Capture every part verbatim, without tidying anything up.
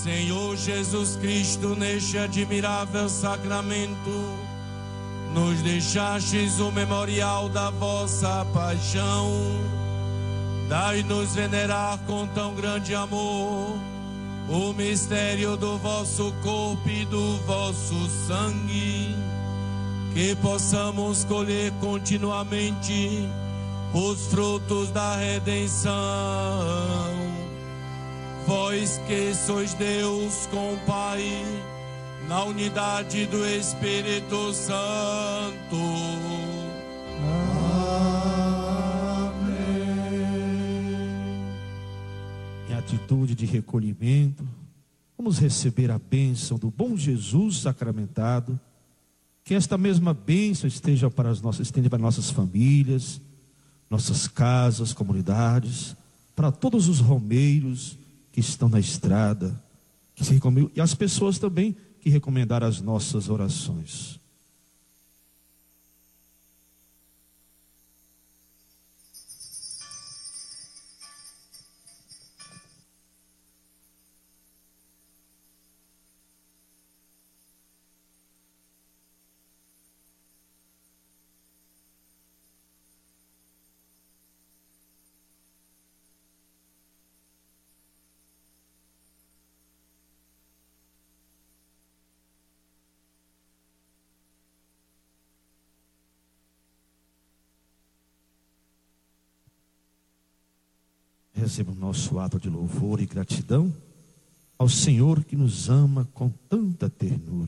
Senhor Jesus Cristo, neste admirável sacramento, nos deixastes o memorial da vossa paixão. Dai-nos venerar com tão grande amor o mistério do vosso corpo e do vosso sangue, que possamos colher continuamente os frutos da redenção. Vós que sois Deus com o Pai, na unidade do Espírito Santo. Em atitude de recolhimento, vamos receber a bênção do bom Jesus sacramentado. Que esta mesma bênção esteja para as nossas, esteja para nossas famílias, nossas casas, comunidades, para todos os romeiros que estão na estrada, que se recomendam, e as pessoas também que recomendaram as nossas orações. Receba o nosso ato de louvor e gratidão ao Senhor que nos ama com tanta ternura.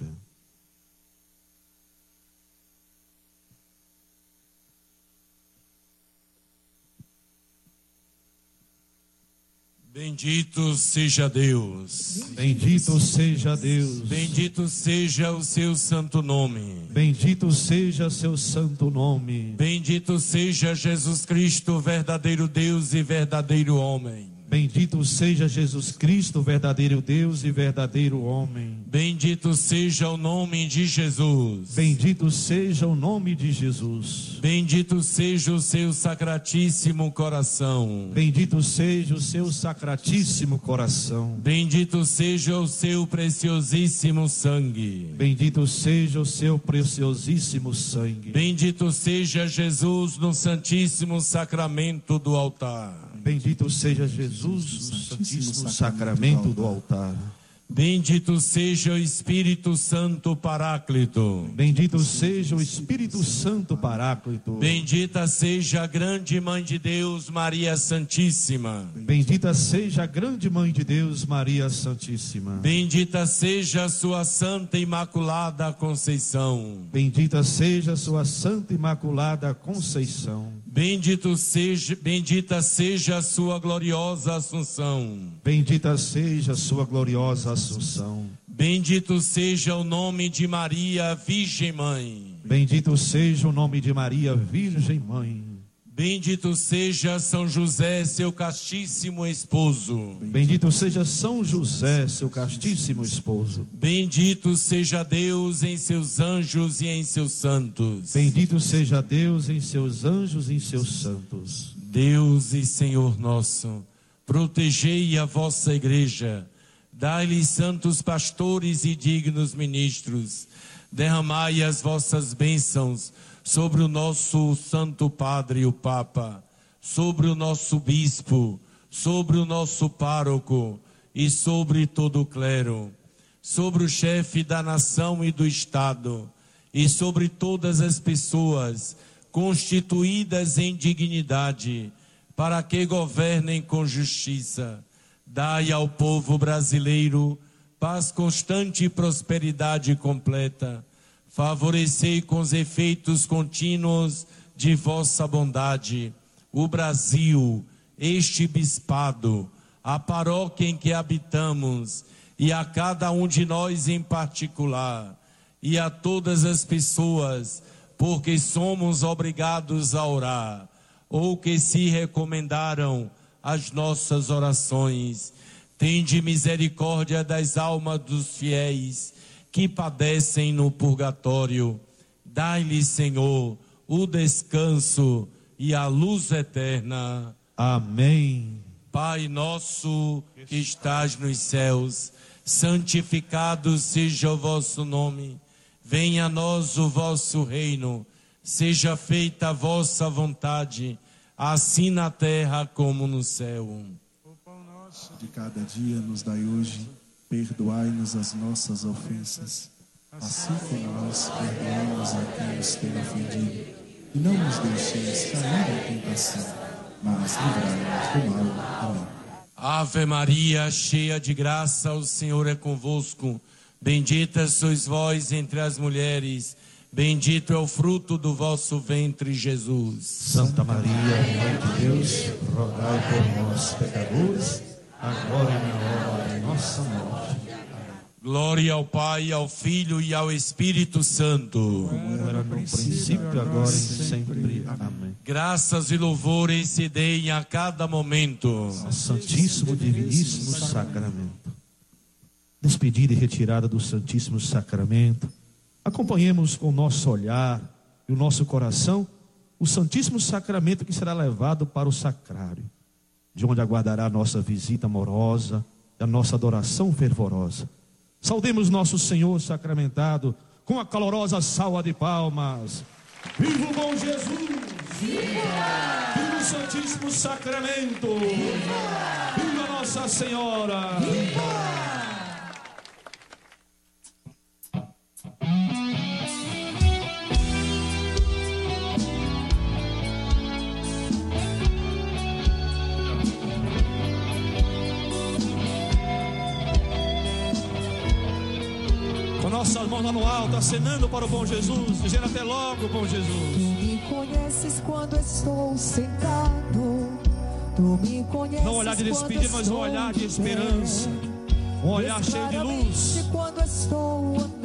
Bendito seja Deus. Bendito seja Deus. Bendito seja o seu santo nome. Bendito seja seu santo nome. Bendito seja Jesus Cristo, verdadeiro Deus e verdadeiro homem. Bendito seja Jesus Cristo, verdadeiro Deus e verdadeiro homem. Bendito seja o nome de Jesus. Bendito seja o nome de Jesus. Bendito seja o seu sacratíssimo coração. Bendito seja o seu sacratíssimo coração. Bendito seja o seu preciosíssimo sangue. Bendito seja o seu preciosíssimo sangue. Bendito seja Jesus no santíssimo sacramento do altar. Bendito seja Jesus no santíssimo sacramento do altar. Bendito seja o Espírito Santo Paráclito. Bendito seja o Espírito Santo Paráclito. Bendita seja a grande Mãe de Deus, Maria Santíssima. Bendita seja a grande Mãe de Deus, Maria Santíssima. Bendita seja a sua Santa Imaculada Conceição. Bendita seja a sua Santa Imaculada Conceição. Bendito seja, bendita seja a sua gloriosa Assunção. Bendita seja a sua gloriosa Assunção. Bendito seja o nome de Maria, Virgem Mãe. Bendito seja o nome de Maria, Virgem Mãe. Bendito seja São José, seu castíssimo esposo. Bendito seja São José, seu castíssimo esposo. Bendito seja Deus em seus anjos e em seus santos. Bendito seja Deus em seus anjos e em seus santos. Deus e Senhor nosso, protegei a vossa igreja, dai-lhe santos pastores e dignos ministros, derramai as vossas bênçãos sobre o nosso Santo Padre, o Papa, sobre o nosso Bispo, sobre o nosso pároco e sobre todo o clero, sobre o chefe da nação e do Estado, e sobre todas as pessoas constituídas em dignidade, para que governem com justiça. Dai ao povo brasileiro paz constante e prosperidade completa. Favorecei com os efeitos contínuos de vossa bondade o Brasil, este bispado, a paróquia em que habitamos e a cada um de nós em particular, e a todas as pessoas, porque somos obrigados a orar, ou que se recomendaram as nossas orações. Tende misericórdia das almas dos fiéis que padecem no purgatório. Dai-lhe, Senhor, o descanso e a luz eterna. Amém. Pai nosso que estás nos céus, santificado seja o vosso nome. Venha a nós o vosso reino. Seja feita a vossa vontade, assim na terra como no céu. O pão nosso de cada dia nos dai hoje. Perdoai-nos as nossas ofensas, assim como nós perdoamos a quem nos tem ofendido. E não nos deixeis cair em tentação, mas livrai-nos do mal. Amém. Ave Maria, cheia de graça, o Senhor é convosco. Bendita sois vós entre as mulheres, bendito é o fruto do vosso ventre, Jesus. Santa Maria, Mãe de Deus, rogai por nós, pecadores, agora e na hora de nossa morte. Glória ao Pai, ao Filho e ao Espírito Santo. Como era no princípio, agora e sempre. Amém. Graças e louvores se deem a cada momento Ao Santíssimo Diviníssimo Sacramento. Despedida e retirada do Santíssimo Sacramento, acompanhemos com o nosso olhar e o nosso coração o Santíssimo Sacramento que será levado para o sacrário, de onde aguardará a nossa visita amorosa e a nossa adoração fervorosa. Saudemos nosso Senhor sacramentado com a calorosa salva de palmas. Viva o bom Jesus! Viva! Viva o Santíssimo Sacramento! Viva! Viva Nossa Senhora! Viva! Com nossas mãos lá no alto, acenando para o bom Jesus, dizendo até logo, bom Jesus. Tu me conheces quando estou sentado. Tu me conheces. Não um olhar de despedida, mas um olhar de esperança, um olhar cheio de luz. Quando estou